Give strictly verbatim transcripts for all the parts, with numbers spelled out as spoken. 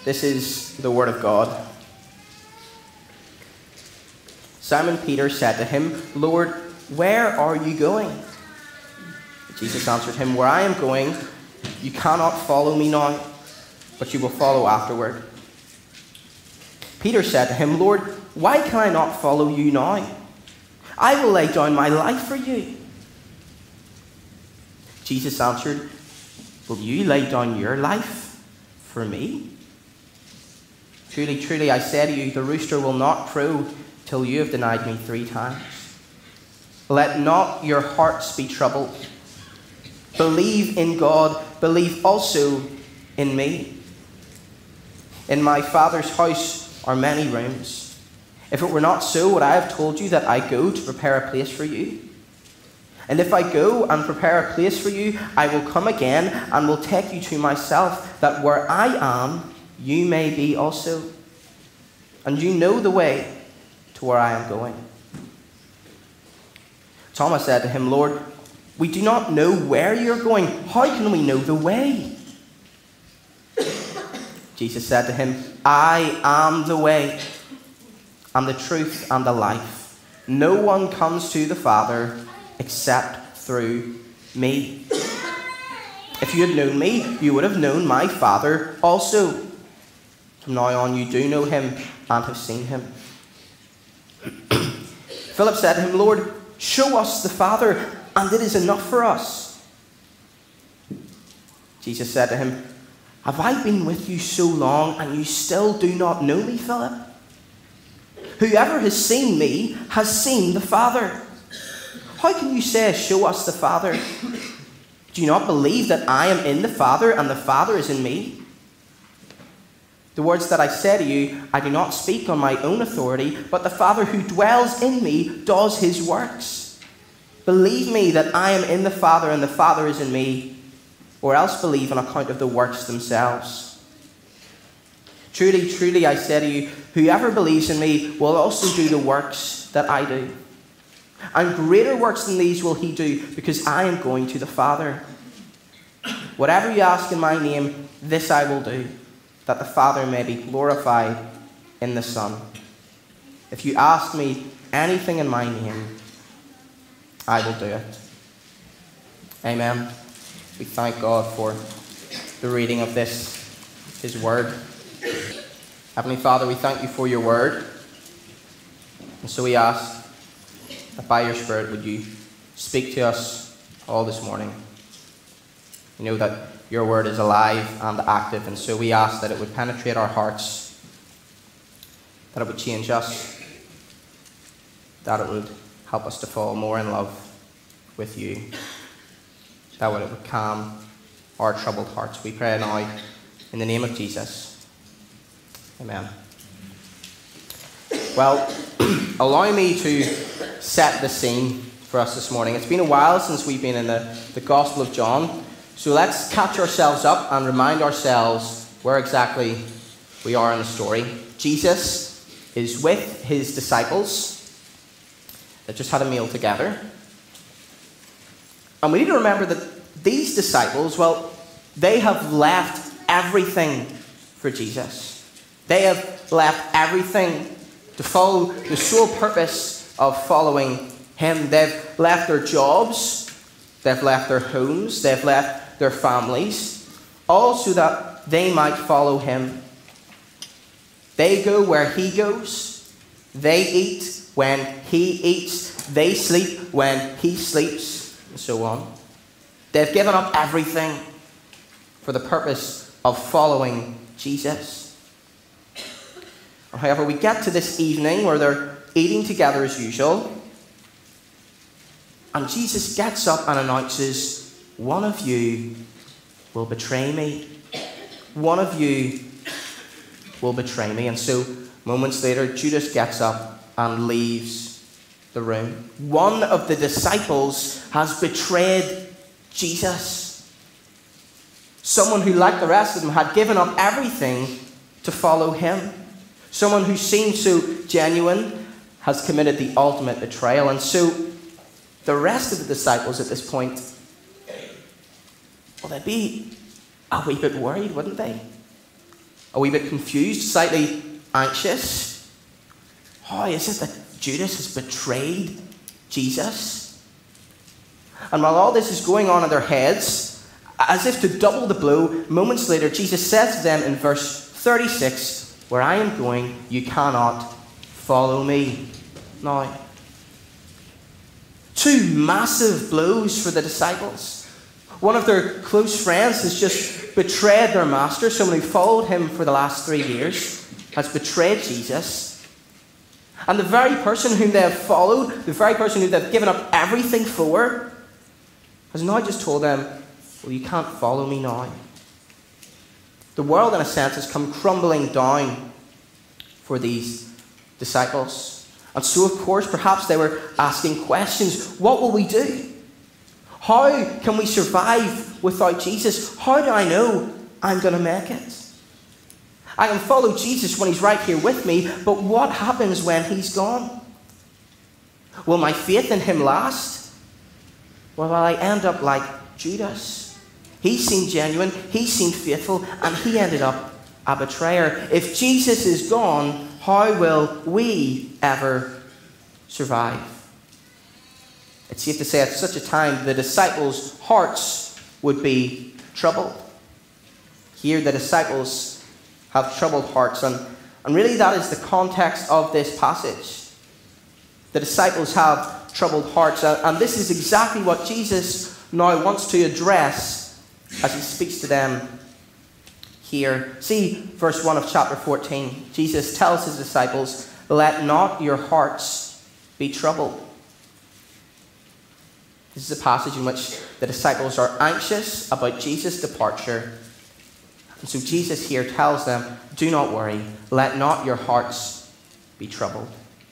This is the word of God. Simon Peter said to him, "Lord, where are you going?" Jesus answered him, "Where I am going, you cannot follow me now, but you will follow afterward." Peter said to him, "Lord, why can I not follow you now? I will lay down my life for you." Jesus answered, "Will you lay down your life for me? Truly, truly, I say to you, the rooster will not crow till you have denied me three times. Let not your hearts be troubled. Believe in God, believe also in me. In my Father's house are many rooms. If it were not so, would I have told you that I go to prepare a place for you? And if I go and prepare a place for you, I will come again and will take you to myself, that where I am, you may be also. And you know the way to where I am going." Thomas said to him, "Lord, we do not know where you're going. How can we know the way?" Jesus said to him, "I am the way, and the truth, and the life. No one comes to the Father except through me. If you had known me, you would have known my Father also. From now on you do know him and have seen him." Philip said to him, "Lord, show us the Father, and it is enough for us." Jesus said to him, "Have I been with you so long, and you still do not know me, Philip? Whoever has seen me has seen the Father. How can you say, 'Show us the Father'? Do you not believe that I am in the Father, and the Father is in me? The words that I say to you, I do not speak on my own authority, but the Father who dwells in me does his works. Believe me that I am in the Father, and the Father is in me, or else believe on account of the works themselves. Truly, truly, I say to you, whoever believes in me will also do the works that I do. And greater works than these will he do, because I am going to the Father. Whatever you ask in my name, this I will do, that the Father may be glorified in the Son. If you ask me anything in my name, I will do it." Amen. We thank God for the reading of this, his word. Heavenly Father, we thank you for your word. And so we ask that by your Spirit would you speak to us all this morning. We know that your word is alive and active, and so we ask that it would penetrate our hearts, that it would change us, that it would help us to fall more in love with you, that it would calm our troubled hearts. We pray now in the name of Jesus. Amen. Well, allow me to set the scene for us this morning. It's been a while since we've been in the, the Gospel of John, so let's catch ourselves up and remind ourselves where exactly we are in the story. Jesus is with his disciples. They just had a meal together. And we need to remember that these disciples, well, they have left everything for Jesus. They have left everything to follow the sole purpose of following him. They've left their jobs, they've left their homes, they've left their families, all so that they might follow him. They go where he goes, they eat when he eats, they sleep when he sleeps, and so on. They've given up everything for the purpose of following Jesus. However, we get to this evening where they're eating together as usual, and Jesus gets up and announces, "One of you will betray me. One of you will betray me." And so, moments later, Judas gets up and leaves the room. One of the disciples has betrayed Jesus. Someone who, like the rest of them, had given up everything to follow him. Someone who seemed so genuine has committed the ultimate betrayal. And so the rest of the disciples at this point, well, they'd be a wee bit worried, wouldn't they? a wee bit confused, slightly anxious. How is it that Judas has betrayed Jesus? And while all this is going on in their heads, as if to double the blow, moments later, Jesus says to them in verse thirty-six, "Where I am going, you cannot follow me." Now, two massive blows for the disciples. One of their close friends has just betrayed their master, someone who followed him for the last three years, has betrayed Jesus. And the very person whom they have followed, the very person who they've given up everything for, has now just told them, "Well, you can't follow me now." The world, in a sense, has come crumbling down for these disciples. And so, of course, perhaps they were asking questions. What will we do? How can we survive without Jesus? How do I know I'm going to make it? I can follow Jesus when he's right here with me, but what happens when he's gone? Will my faith in him last? Well, will I end up like Judas? He seemed genuine, he seemed faithful, and he ended up a betrayer. If Jesus is gone, how will we ever survive? It's safe to say at such a time the disciples' hearts would be troubled. Here the disciples have troubled hearts, and, and really that is the context of this passage. The disciples have troubled hearts, and, and this is exactly what Jesus now wants to address as he speaks to them here. See verse one of chapter fourteen. Jesus tells his disciples, "Let not your hearts be troubled." This is a passage in which the disciples are anxious about Jesus' departure. And so Jesus here tells them, "Do not worry, let not your hearts be troubled."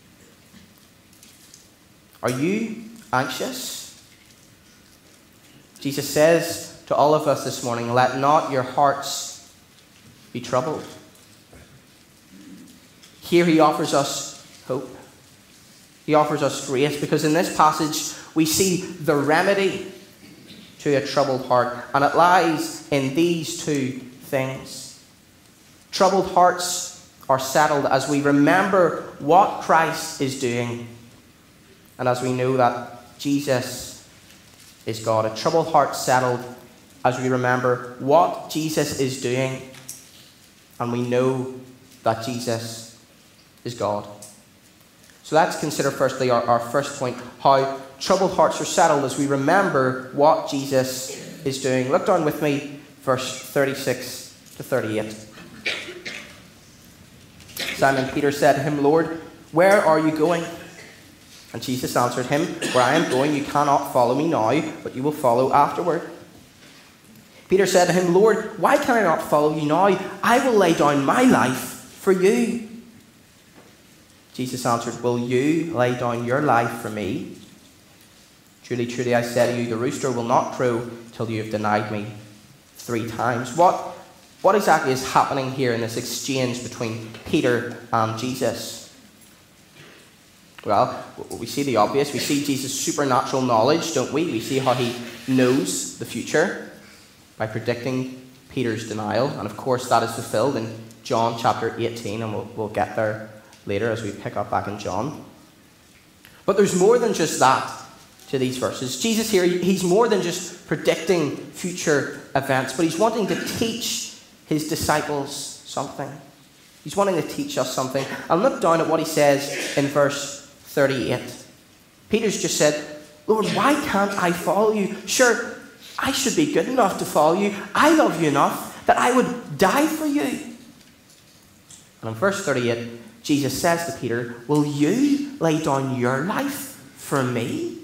Are you anxious? Jesus says to all of us this morning, "Let not your hearts be troubled." Here he offers us hope. He offers us grace, because in this passage we see the remedy to a troubled heart, and it lies in these two things. Troubled hearts are settled as we remember what Christ is doing, and as we know that Jesus is God. A troubled heart settled as we remember what Jesus is doing, and we know that Jesus is God. So let's consider firstly our, our first point, how troubled hearts are settled as we remember what Jesus is doing. Look down with me, verse thirty-six to thirty-eight. Simon Peter said to him, "Lord, where are you going?" And Jesus answered him, "Where I am going, you cannot follow me now, but you will follow afterward." Peter said to him, "Lord, why can I not follow you now? I will lay down my life for you." Jesus answered, "Will you lay down your life for me? Truly, truly, I say to you, the rooster will not crow till you have denied me three times." What, what exactly is happening here in this exchange between Peter and Jesus? Well, we see the obvious. We see Jesus' supernatural knowledge, don't we? We see how he knows the future by predicting Peter's denial. And of course, that is fulfilled in John chapter eighteen, and we'll, we'll get there later as we pick up back in John. But there's more than just that to these verses. Jesus here, he's more than just predicting future events, but he's wanting to teach his disciples something. He's wanting to teach us something. And look down at what he says in verse thirty-eight. Peter's just said, "Lord, why can't I follow you? Sure, I should be good enough to follow you. I love you enough that I would die for you." And in verse thirty-eight, Jesus says to Peter, "Will you lay down your life for me?"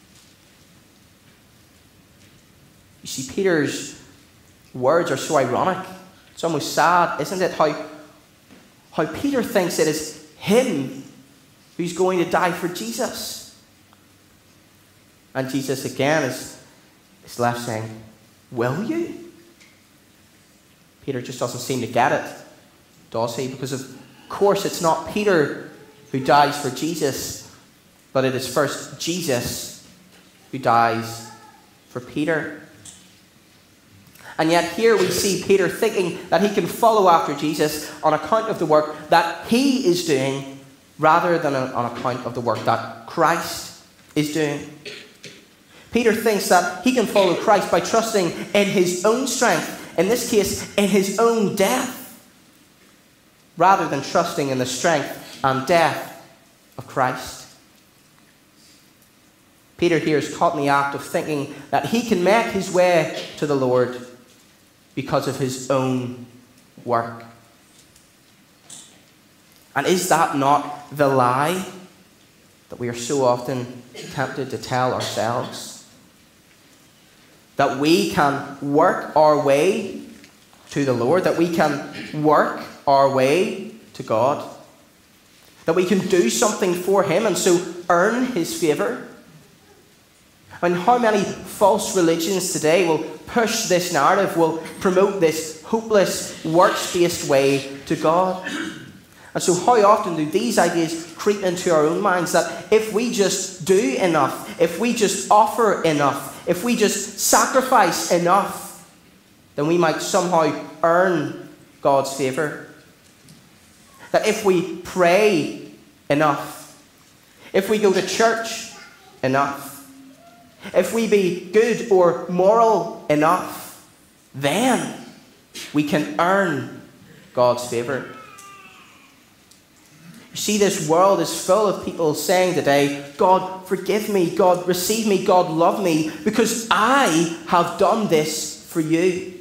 You see, Peter's words are so ironic. It's almost sad, isn't it? How, how Peter thinks it is him who's going to die for Jesus. And Jesus again is, is left saying, "Will you?" Peter just doesn't seem to get it, does he? Because of course it's not Peter who dies for Jesus, but it is first Jesus who dies for Peter. And yet here we see Peter thinking that he can follow after Jesus on account of the work that he is doing rather than on account of the work that Christ is doing. Peter thinks that he can follow Christ by trusting in his own strength, in this case, in his own death, rather than trusting in the strength and death of Christ. Peter here is caught in the act of thinking that he can make his way to the Lord because of his own work. And is that not the lie that we are so often tempted to tell ourselves? That we can work our way to the Lord, that we can work our way to God, that we can do something for him and so earn his favour. I mean, how many false religions today will push this narrative, will promote this hopeless, works-based way to God? And so how often do these ideas creep into our own minds that if we just do enough, if we just offer enough, if we just sacrifice enough, then we might somehow earn God's favour? That if we pray enough, if we go to church enough, if we be good or moral enough, then we can earn God's favour. You see, this world is full of people saying today, God, forgive me, God, receive me, God, love me, because I have done this for you.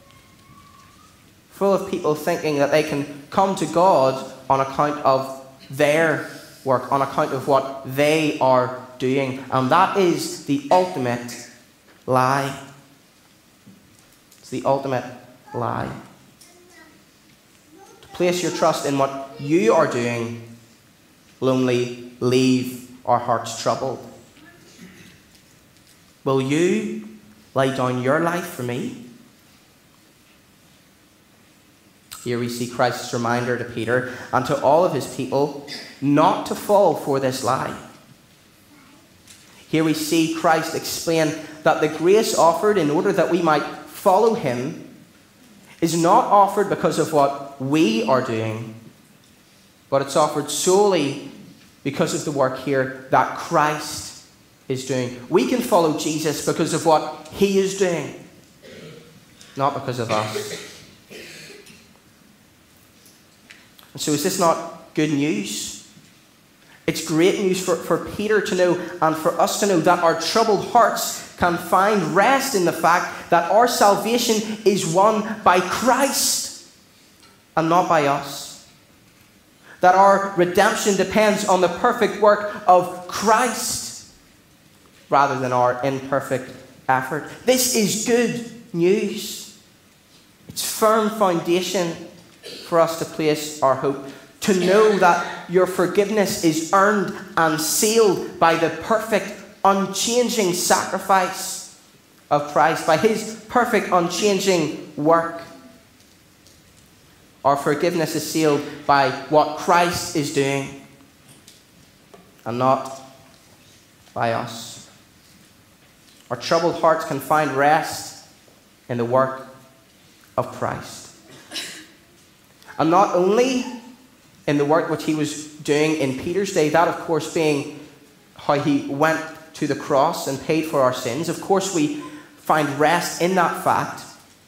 Full of people thinking that they can come to God on account of their work, on account of what they are doing. And that is the ultimate lie. It's the ultimate lie. To place your trust in what you are doing will only leave our hearts troubled. Will you lay down your life for me? Here we see Christ's reminder to Peter and to all of his people not to fall for this lie. Here we see Christ explain that the grace offered in order that we might follow him is not offered because of what we are doing, but it's offered solely because of the work here that Christ is doing. We can follow Jesus because of what he is doing, not because of us. And so is this not good news? It's great news for, for Peter to know and for us to know that our troubled hearts can find rest in the fact that our salvation is won by Christ and not by us. That our redemption depends on the perfect work of Christ rather than our imperfect effort. This is good news. It's firm foundation for us to place our hope. To know that your forgiveness is earned and sealed by the perfect, unchanging sacrifice of Christ, by his perfect, unchanging work. Our forgiveness is sealed by what Christ is doing and not by us. Our troubled hearts can find rest in the work of Christ. And not only in the work which he was doing in Peter's day, that of course being how he went to the cross and paid for our sins. Of course we find rest in that fact.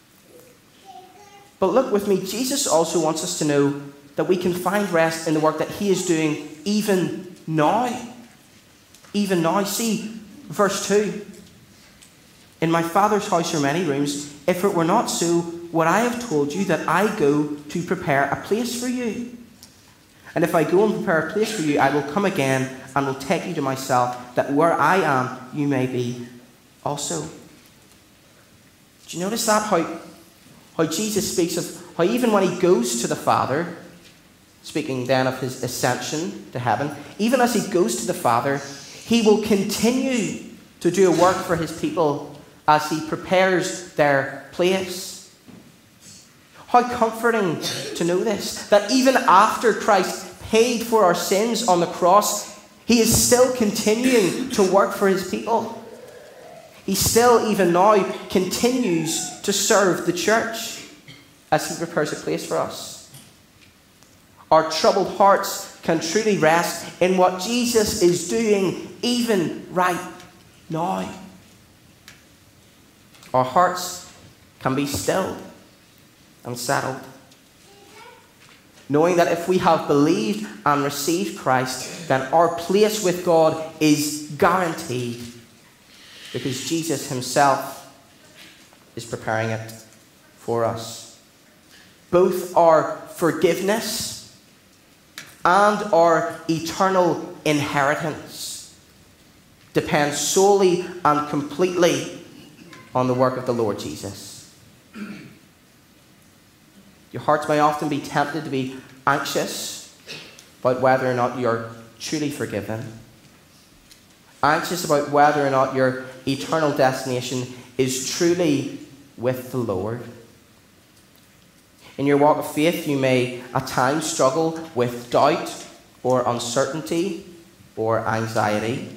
But look with me, Jesus also wants us to know that we can find rest in the work that he is doing even now. Even now. See, verse two. In my Father's house are many rooms. If it were not so, would I have told you that I go to prepare a place for you? And if I go and prepare a place for you, I will come again and will take you to myself, that where I am, you may be also. Do you notice that? How, how Jesus speaks of how even when he goes to the Father, speaking then of his ascension to heaven, even as he goes to the Father, he will continue to do a work for his people as he prepares their place. How comforting to know this, that even after Christ paid for our sins on the cross, he is still continuing to work for his people. He still, even now, continues to serve the church as he prepares a place for us. Our troubled hearts can truly rest in what Jesus is doing even right now. Our hearts can be stilled and settled, knowing that if we have believed and received Christ, then our place with God is guaranteed, because Jesus himself is preparing it for us. Both our forgiveness and our eternal inheritance depend solely and completely on the work of the Lord Jesus. Your hearts may often be tempted to be anxious about whether or not you're truly forgiven, anxious about whether or not your eternal destination is truly with the Lord. In your walk of faith, you may at times struggle with doubt or uncertainty or anxiety.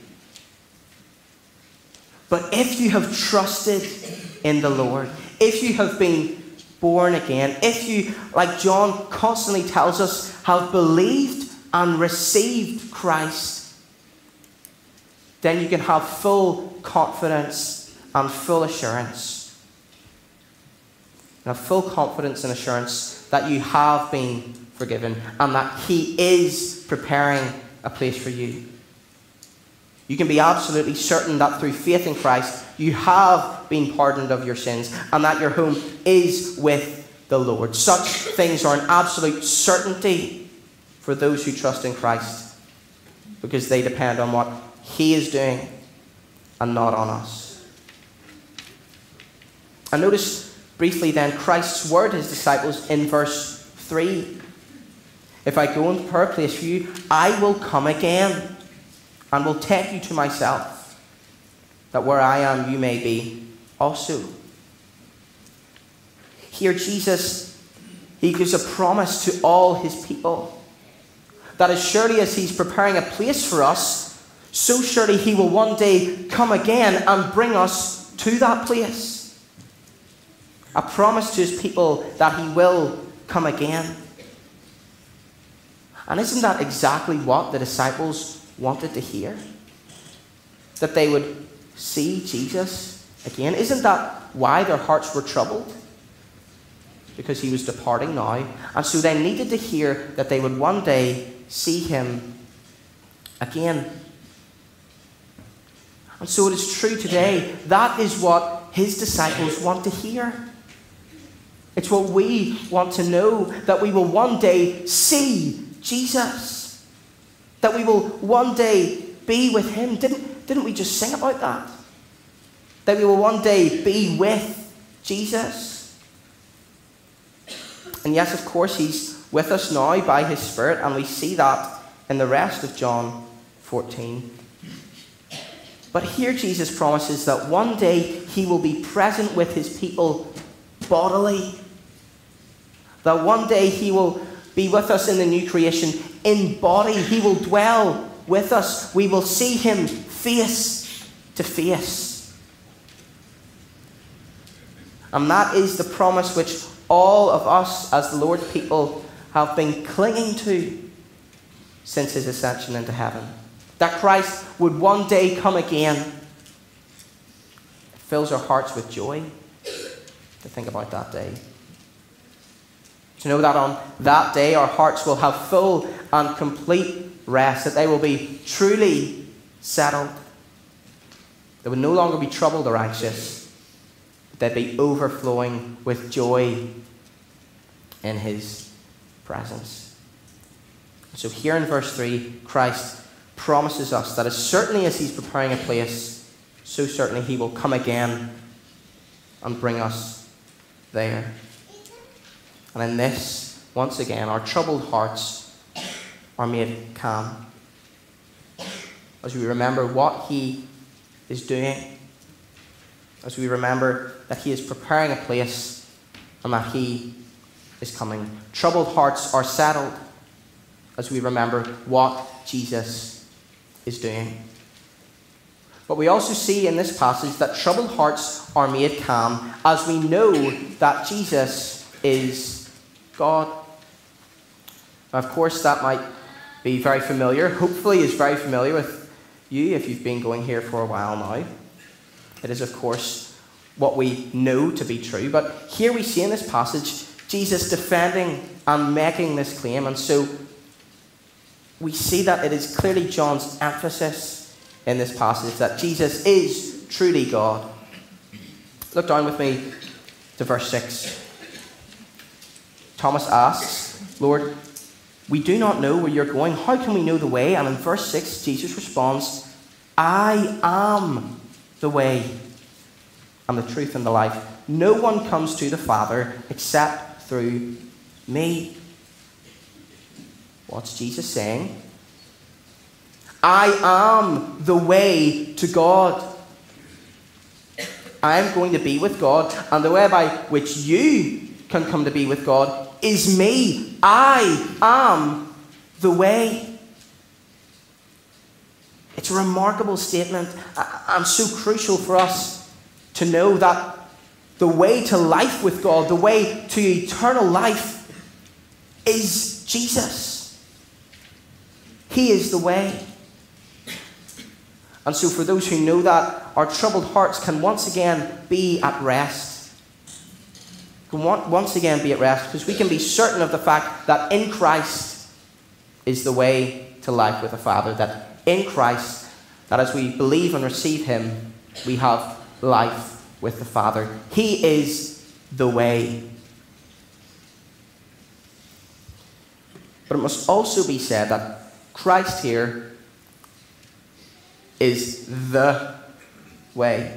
But if you have trusted in the Lord, if you have been born again, if you, like John constantly tells us, have believed and received Christ, then you can have full confidence and full assurance. And have full confidence and assurance that you have been forgiven and that he is preparing a place for you. You can be absolutely certain that through faith in Christ, you have been pardoned of your sins and that your home is with the Lord. Such things are an absolute certainty for those who trust in Christ, because they depend on what he is doing and not on us. And notice briefly then Christ's word to his disciples in verse three. If I go and prepare a place for you, I will come again and will take you to myself, that where I am you may be also. Here Jesus, he gives a promise to all his people that as surely as he's preparing a place for us, so surely he will one day come again and bring us to that place. A promise to his people that he will come again. And isn't that exactly what the disciples wanted to hear? That they would see Jesus again? Isn't that why their hearts were troubled? Because he was departing now. And so they needed to hear that they would one day see him again. And so it is true today. That is what his disciples want to hear. It's what we want to know, that we will one day see Jesus. That we will one day be with him. Didn't, didn't we just sing about that? That we will one day be with Jesus. And yes, of course, he's with us now by his Spirit, and we see that in the rest of John fourteen. But here Jesus promises that one day he will be present with his people bodily. That one day he will be with us in the new creation in body. He will dwell with us. We will see him face to face. And that is the promise which all of us as the Lord's people have been clinging to since his ascension into heaven. That Christ would one day come again. It fills our hearts with joy to think about that day. To know that on that day our hearts will have full and complete rest, that they will be truly settled. They will no longer be troubled or anxious, but they'd be overflowing with joy in his presence. So here in verse three, Christ promises us that as certainly as he's preparing a place, so certainly he will come again and bring us there. And in this, once again, our troubled hearts are made calm as we remember what he is doing, as we remember that he is preparing a place and that he is coming. Troubled hearts are settled as we remember what Jesus is doing. But we also see in this passage that troubled hearts are made calm as we know that Jesus is God. Now, of course, that might be very familiar. Hopefully, is very familiar with you if you've been going here for a while now. It is, of course, what we know to be true. But here we see in this passage Jesus defending and making this claim. And so we see that it is clearly John's emphasis in this passage that Jesus is truly God. Look down with me to verse six. Thomas asks, Lord, we do not know where you're going. How can we know the way? And in verse six, Jesus responds, I am the way and the truth and the life. No one comes to the Father except through me. What's Jesus saying? I am the way to God. I am going to be with God, and the way by which you can come to be with God is me. I am the way. It's a remarkable statement and so crucial for us to know that the way to life with God, the way to eternal life, is Jesus. He is the way. And so for those who know that, our troubled hearts can once again be at rest. Can once again be at rest because we can be certain of the fact that in Christ is the way to life with the Father. That in Christ, that as we believe and receive Him, we have life with the Father. He is the way. But it must also be said that Christ here is the way.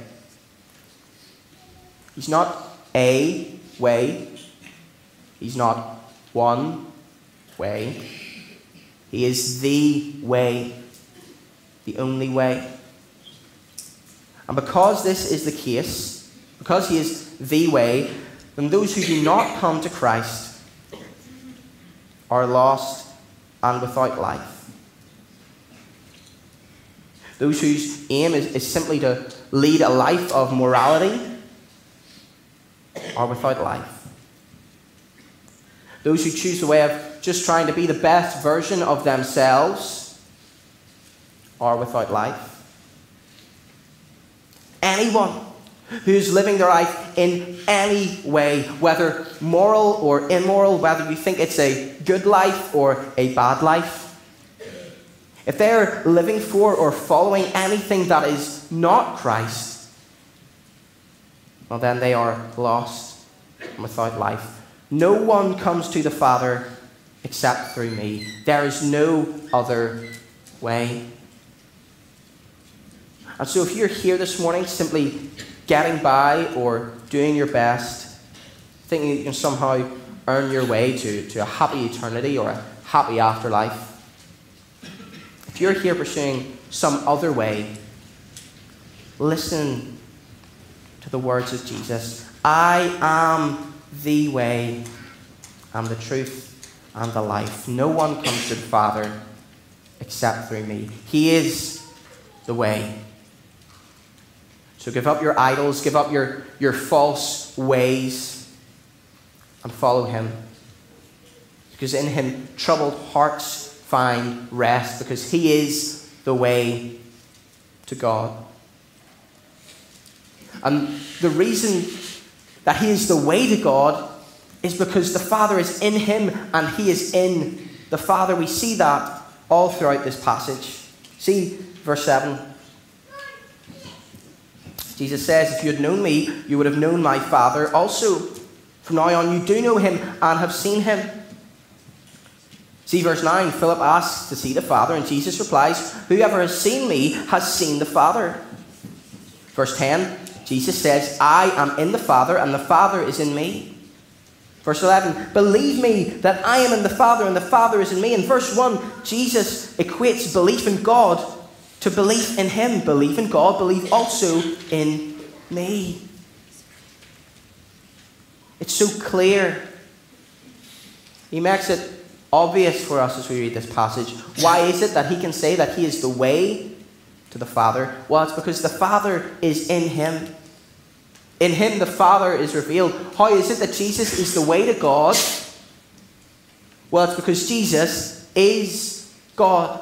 He's not a way. He's not one way. He is the way, the only way. And because this is the case, because He is the way, then those who do not come to Christ are lost and without life. Those whose aim is, is simply to lead a life of morality are without life. Those who choose the way of just trying to be the best version of themselves are without life. Anyone who is living their life in any way, whether moral or immoral, whether you think it's a good life or a bad life, if they're living for or following anything that is not Christ, well then they are lost and without life. No one comes to the Father except through me. There is no other way. And so if you're here this morning simply getting by or doing your best, thinking you can somehow earn your way to, to a happy eternity or a happy afterlife, if you're here pursuing some other way, listen to the words of Jesus. I am the way and the truth and the life. No one comes to the Father except through me. He is the way. So give up your idols, give up your, your false ways, and follow Him. Because in Him, troubled hearts find rest, because He is the way to God. And the reason that He is the way to God is because the Father is in Him and He is in the Father. We see that all throughout this passage. See verse seven. Jesus says, if you had known me, you would have known my Father. Also, from now on, you do know Him and have seen Him. See verse nine, Philip asks to see the Father, and Jesus replies, whoever has seen me has seen the Father. Verse ten, Jesus says, I am in the Father, and the Father is in me. Verse eleven, believe me that I am in the Father, and the Father is in me. In verse one, Jesus equates belief in God to belief in Him. Believe in God, believe also in me. It's so clear. He makes it obvious for us as we read this passage. Why is it that He can say that He is the way to the Father? Well, it's because the Father is in him. In him the Father is revealed. How is it that Jesus is the way to God? Well, it's because Jesus is God.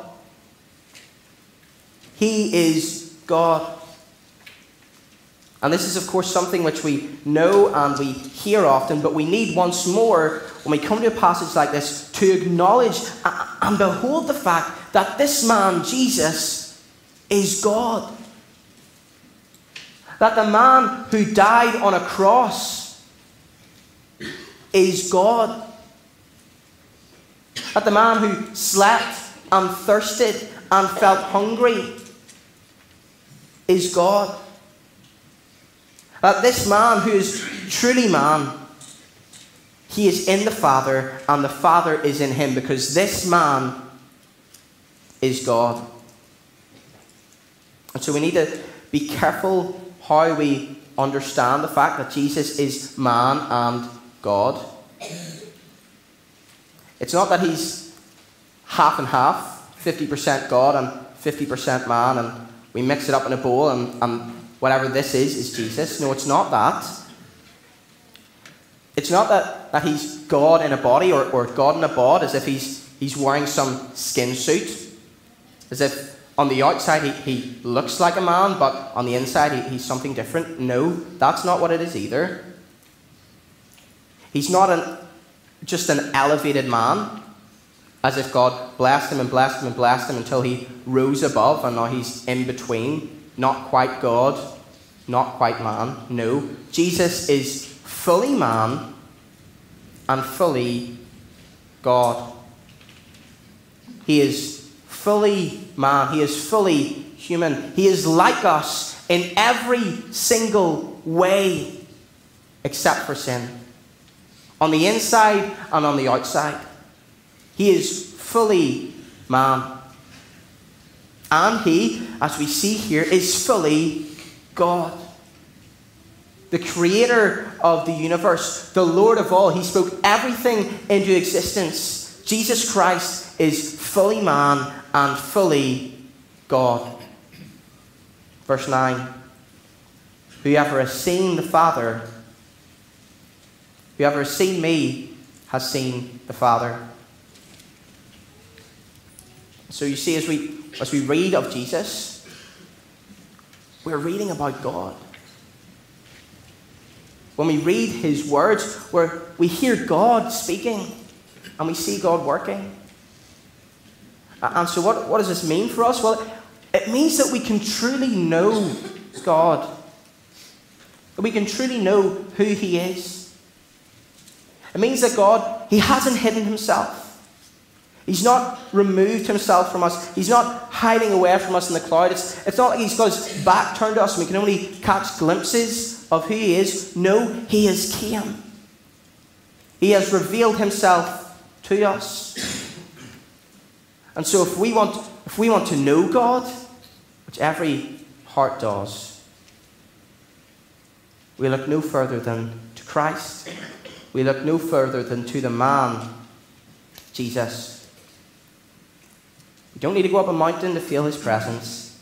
He is God. And this is, of course, something which we know and we hear often, but we need once more, when we come to a passage like this, to acknowledge and behold the fact that this man, Jesus, is God. That the man who died on a cross is God. That the man who slept and thirsted and felt hungry is God. That this man who is truly man, he is in the Father and the Father is in him, because this man is God. And so we need to be careful how we understand the fact that Jesus is man and God. It's not that he's half and half, fifty percent God and fifty percent man, and we mix it up in a bowl and, and whatever this is, is Jesus. No, it's not that. It's not that, that he's God in a body or, or God in a bod, as if he's, he's wearing some skin suit. As if on the outside he, he looks like a man, but on the inside he, he's something different. No, that's not what it is either. He's not an, just an elevated man, as if God blessed him and blessed him and blessed him until he rose above and now he's in between. Not quite God, not quite man. No, Jesus is fully man and fully God. He is fully man. He is fully human. He is like us in every single way except for sin. On the inside and on the outside. He is fully man. And he, as we see here, is fully God. The creator of the universe, the Lord of all. He spoke everything into existence. Jesus Christ is fully man and fully God. Verse nine. Whoever has seen the Father, whoever has seen me, has seen the Father. So you see, as we as we read of Jesus, we're reading about God. When we read his words, where we hear God speaking and we see God working. And so what, what does this mean for us? Well, it means that we can truly know God. That we can truly know who he is. It means that God, he hasn't hidden himself. He's not removed himself from us. He's not hiding away from us in the cloud. It's, it's not like he's got his back turned to us and we can only catch glimpses of who he is. No, he has came. He has revealed himself to us. And so if we want, if we want to know God, which every heart does, we look no further than to Christ. We look no further than to the man, Jesus. We don't need to go up a mountain to feel his presence.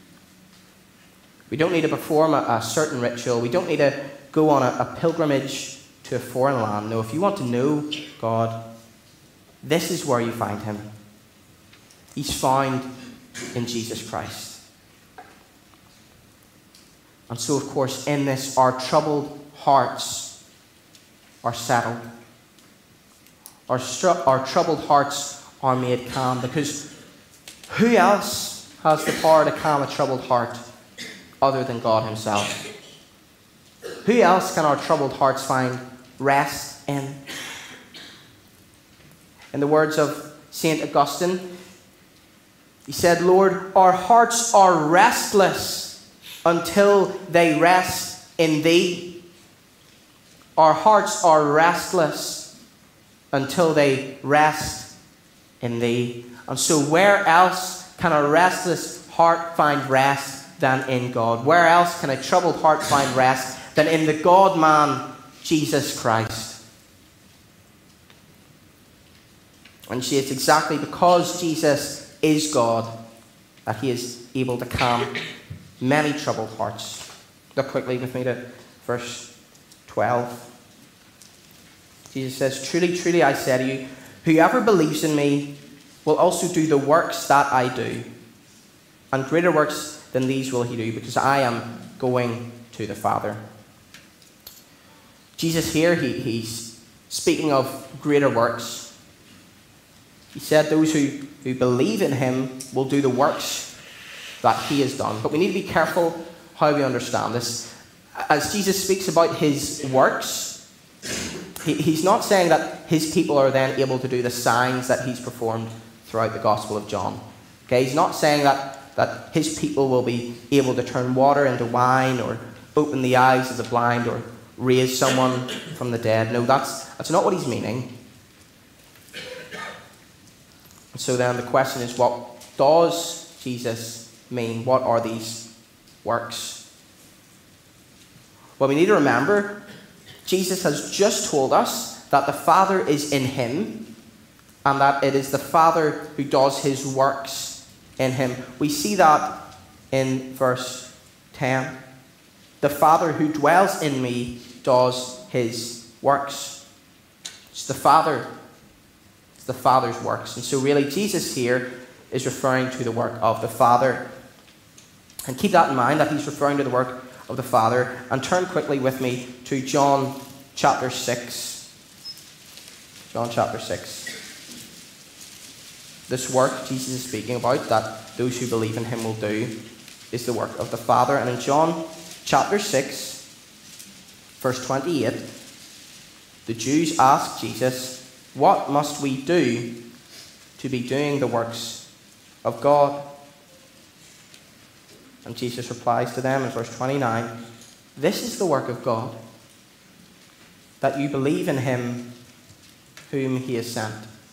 We don't need to perform a, a certain ritual. We don't need to go on a, a pilgrimage to a foreign land. No, if you want to know God, this is where you find him. He's found in Jesus Christ. And so, of course, in this, our troubled hearts are settled. Our, stru- our troubled hearts are made calm, because who else has the power to calm a troubled heart other than God himself? Who else can our troubled hearts find rest in? In the words of Saint Augustine, he said, Lord, our hearts are restless until they rest in thee. Our hearts are restless until they rest in thee. And so where else can a restless heart find rest than in God? Where else can a troubled heart find rest than in the God-man, Jesus Christ? And see, it's exactly because Jesus is God that he is able to calm many troubled hearts. Look quickly with me to verse twelve. Jesus says, "Truly, truly, I say to you, whoever believes in me will also do the works that I do. And greater works than these will he do, because I am going to the Father." Jesus here, he, he's speaking of greater works. He said those who, who believe in him will do the works that he has done. But we need to be careful how we understand this. As Jesus speaks about his works, he, he's not saying that his people are then able to do the signs that he's performed throughout the Gospel of John. Okay, he's not saying that, that his people will be able to turn water into wine or open the eyes of the blind or raise someone from the dead. No, that's, that's not what he's meaning. So then the question is, what does Jesus mean? What are these works? Well, we need to remember, Jesus has just told us that the Father is in him and that it is the Father who does his works in him. We see that in verse ten. The Father who dwells in me does his works. It's the Father. It's the Father's works. And so really Jesus here is referring to the work of the Father. And keep that in mind, that he's referring to the work of the Father. And turn quickly with me to John chapter six. John chapter six. This work Jesus is speaking about, that those who believe in him will do, is the work of the Father. And in John chapter six, verse twenty-eight, the Jews asked Jesus, "What must we do to be doing the works of God?" And Jesus replies to them in verse twenty-nine, "This is the work of God, that you believe in him whom he has sent."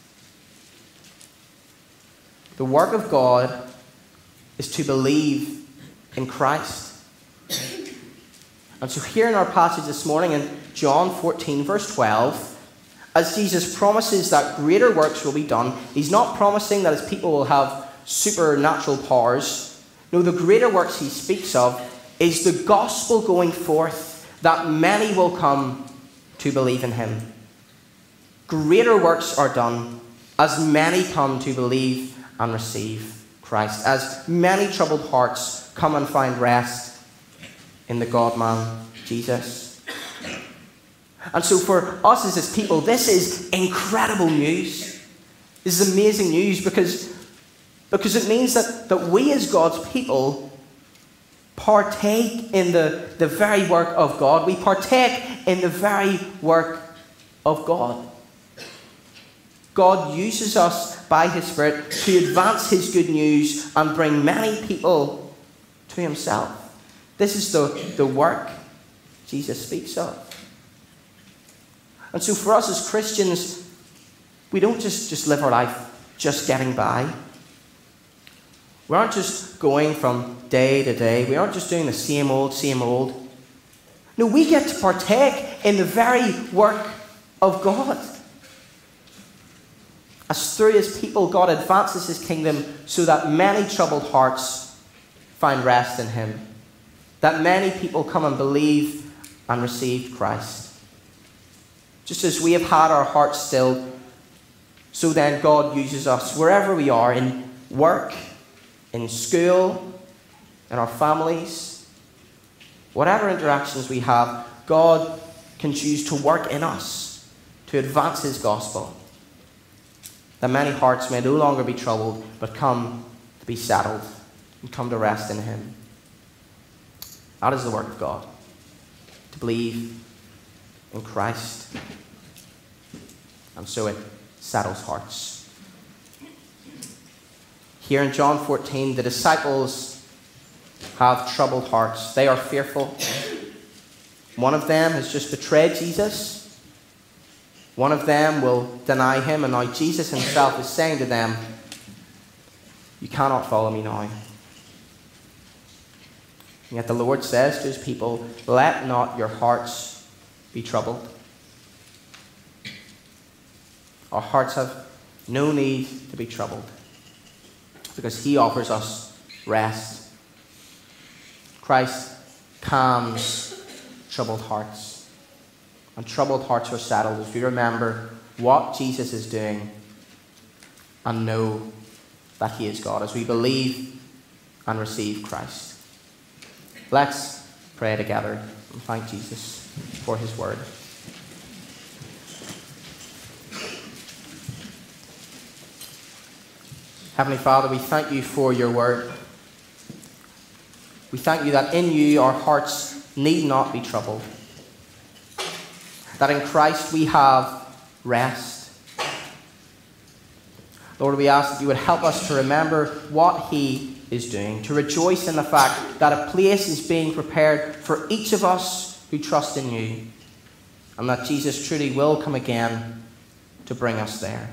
The work of God is to believe in Christ. And so here in our passage this morning in John fourteen, verse twelve, as Jesus promises that greater works will be done, he's not promising that his people will have supernatural powers. No, the greater works he speaks of is the gospel going forth, that many will come to believe in him. Greater works are done as many come to believe and receive Christ, as many troubled hearts come and find rest in the God-man, Jesus. And so for us as his people, this is incredible news. This is amazing news because, because it means that, that we as God's people partake in the, the very work of God. We partake in the very work of God. God uses us by his Spirit to advance his good news and bring many people to himself. This is the, the work Jesus speaks of. And so for us as Christians, we don't just, just live our life just getting by. We aren't just going from day to day. We aren't just doing the same old, same old. No, we get to partake in the very work of God. As through his people, God advances his kingdom so that many troubled hearts find rest in him. That many people come and believe and receive Christ. Just as we have had our hearts stilled, so then God uses us wherever we are, in work, in school, in our families, whatever interactions we have, God can choose to work in us to advance his gospel. That many hearts may no longer be troubled, but come to be settled and come to rest in him. That is the work of God, to believe in Christ. And so it settles hearts. Here in John fourteen, the disciples have troubled hearts. They are fearful. One of them has just betrayed Jesus. One of them will deny him, and now Jesus himself is saying to them, "You cannot follow me now." And yet the Lord says to his people, "Let not your hearts be troubled." Our hearts have no need to be troubled, because he offers us rest. Christ calms troubled hearts. And troubled hearts are settled as we remember what Jesus is doing and know that he is God, as we believe and receive Christ. Let's pray together and thank Jesus for his word. Heavenly Father, we thank you for your word. We thank you that in you our hearts need not be troubled. That in Christ we have rest. Lord, we ask that you would help us to remember what he is doing, to rejoice in the fact that a place is being prepared for each of us who trust in you, and that Jesus truly will come again to bring us there.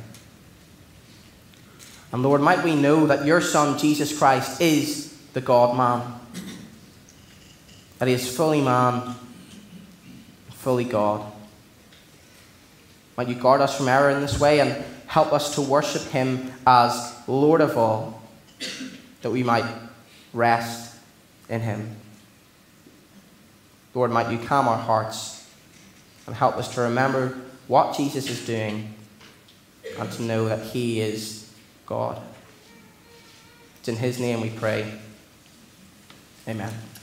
And Lord, might we know that your Son, Jesus Christ, is the God-man, that he is fully man, fully God. Might you guard us from error in this way and help us to worship him as Lord of all, that we might rest in him. Lord, might you calm our hearts and help us to remember what Jesus is doing and to know that he is God. It's in his name we pray. Amen.